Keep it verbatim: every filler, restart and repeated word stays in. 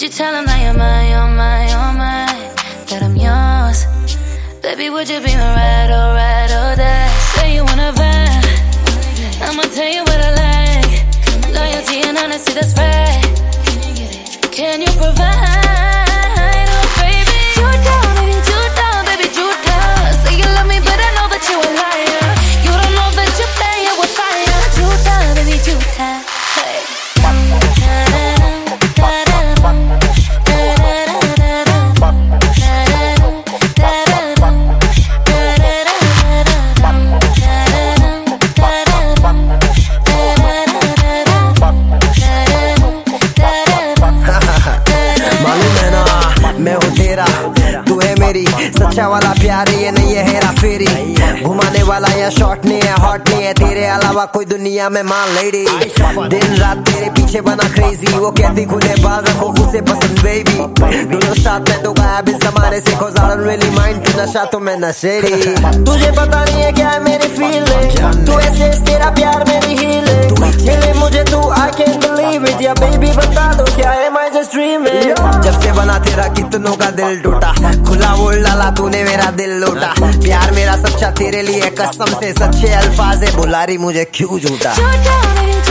Would you tell him that you're mine, you're mine, you're mine, that I'm yours? Baby, would you be my ride or ride or die? Say you wanna vibe, I'ma tell you what I like. Loyalty and honesty, that's right. Can you provide? Oh baby, you down, baby, you down, baby, you down. Say you love me, but I know that you a liar. You don't know that you play it with fire. You down, baby, you down. Hey. तू है मेरी सच्चा वाला प्यार, ये नहीं है हेरा फेरी। घुमाने वाला या शॉर्ट नहीं है, हॉट नहीं है, तेरे अलावा कोई दुनिया में मान लेडी। दिन रात तेरे पीछे बना क्रेजी, वो कहती खुले बाल रखो उसे पसंद बेबी। दोनों साथ में तो गायब इस जमाने से, cause I don't really mind, तू नशा तो मैं नशेड़ी। तुझे पता नहीं है क्या है मेरी फीलिंग, तू ऐसे तेरा प्यार मेरी हीलिंग। मिले मुझे तू I can't believe it, या बेबी बता दो क्या है my just dreaming। जब से बना तेरा कितनों का दिल टूटा, खुला बोल डाला तूने मेरा दिल लूटा। प्यार मेरा सच्चा तेरे लिए कसम से, सच्चे अल्फाज है, बुला रही मुझे क्यों झूठा।